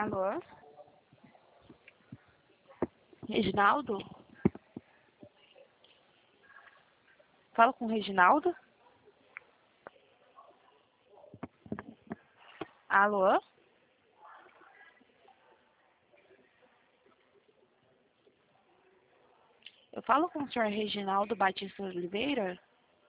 Alô? Reginaldo? Fala com o Reginaldo? Alô? Eu falo com o senhor Reginaldo Batista Oliveira?